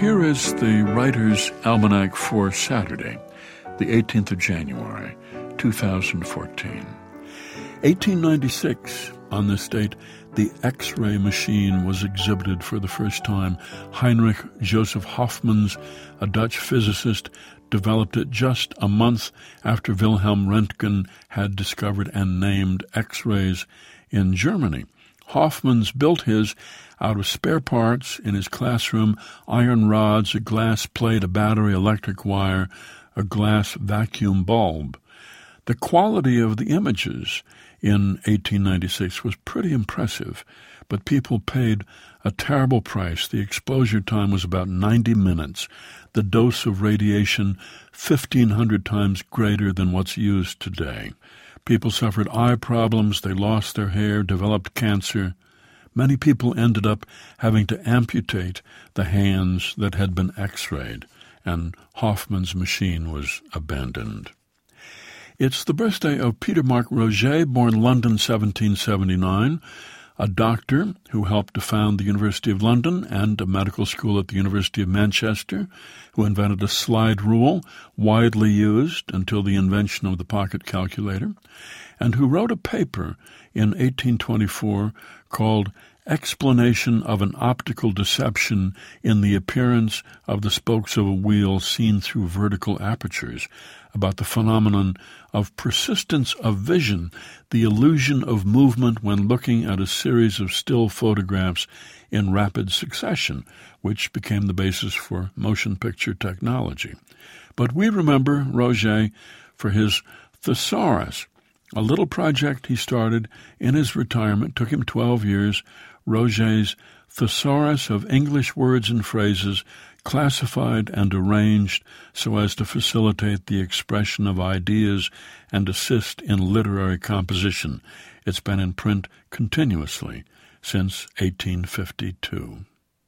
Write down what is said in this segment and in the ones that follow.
here is the Writer's Almanac for Saturday, the 18th of January, 2014. 1896, on this date, the X-ray machine was exhibited for the first time. Heinrich Joseph Hofmanns, a Dutch physicist, developed it just a month after Wilhelm Röntgen had discovered and named X-rays in Germany. Hofmanns built his out of spare parts in his classroom: iron rods, a glass plate, a battery, electric wire, a glass vacuum bulb. The quality of the images in 1896 was pretty impressive, but people paid a terrible price. The exposure time was about 90 minutes. The dose of radiation 1,500 times greater than what's used today. People suffered eye problems, they lost their hair, developed cancer. Many people ended up having to amputate the hands that had been X-rayed, and Hofmann's machine was abandoned. It's the birthday of Peter Mark Roget, born London 1779, a doctor who helped to found the University of London and a medical school at the University of Manchester, who invented a slide rule widely used until the invention of the pocket calculator, and who wrote a paper in 1824 called Explanation of an Optical Deception in the Appearance of the Spokes of a Wheel Seen Through Vertical Apertures, about the phenomenon of persistence of vision, the illusion of movement when looking at a series of still photographs in rapid succession, which became the basis for motion picture technology. But we remember Roget for his thesaurus, a little project he started in his retirement. Took him 12 years. Roget's Thesaurus of English Words and Phrases, classified and arranged so as to facilitate the expression of ideas and assist in literary composition. It's been in print continuously since 1852.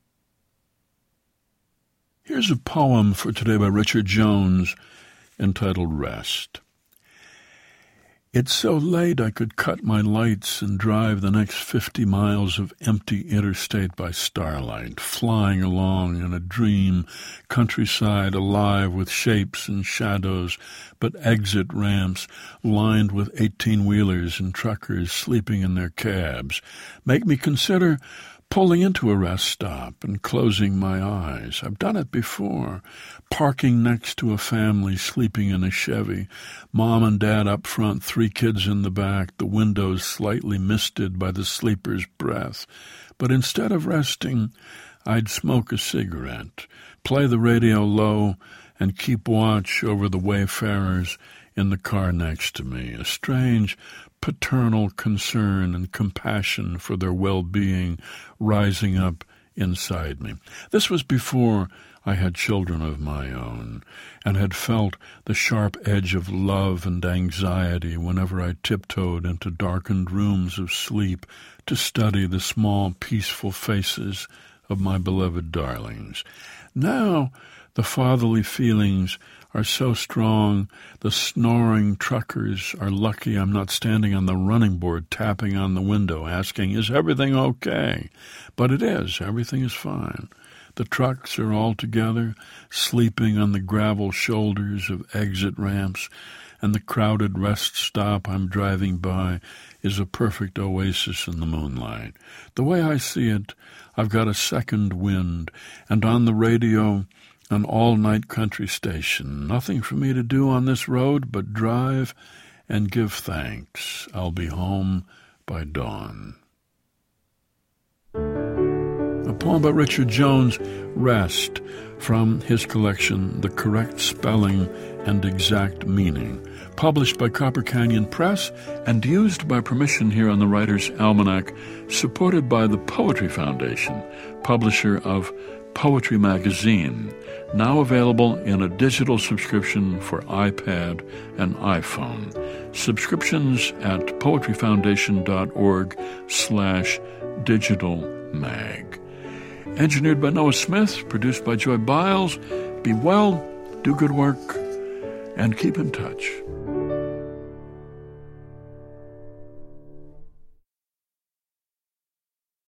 Here's a poem for today by Richard Jones entitled Rest. It's so late I could cut my lights and drive the next 50 miles of empty interstate by starlight, flying along in a dream countryside alive with shapes and shadows, but exit ramps lined with 18-wheelers and truckers sleeping in their cabs make me consider pulling into a rest stop and closing my eyes. I've done it before, parking next to a family sleeping in a Chevy, mom and dad up front, 3 kids in the back, the windows slightly misted by the sleeper's breath. But instead of resting, I'd smoke a cigarette, play the radio low, and keep watch over the wayfarers in the car next to me, a strange paternal concern and compassion for their well-being rising up inside me. This was before I had children of my own, and had felt the sharp edge of love and anxiety whenever I tiptoed into darkened rooms of sleep to study the small, peaceful faces of my beloved darlings. Now the fatherly feelings are so strong, the snoring truckers are lucky I'm not standing on the running board tapping on the window asking, is everything okay? But it is. Everything is fine. The trucks are all together, sleeping on the gravel shoulders of exit ramps, and the crowded rest stop I'm driving by is a perfect oasis in the moonlight. The way I see it, I've got a second wind, and on the radio, an all-night country station. Nothing for me to do on this road but drive and give thanks. I'll be home by dawn. A poem by Richard Jones, Rest, from his collection, The Correct Spelling and Exact Meaning, published by Copper Canyon Press and used by permission here on the Writer's Almanac, supported by the Poetry Foundation, publisher of Poetry Magazine, now available in a digital subscription for iPad and iPhone. Subscriptions at poetryfoundation.org/digitalmag. Engineered by Noah Smith, produced by Joy Biles. Be well, do good work, and keep in touch.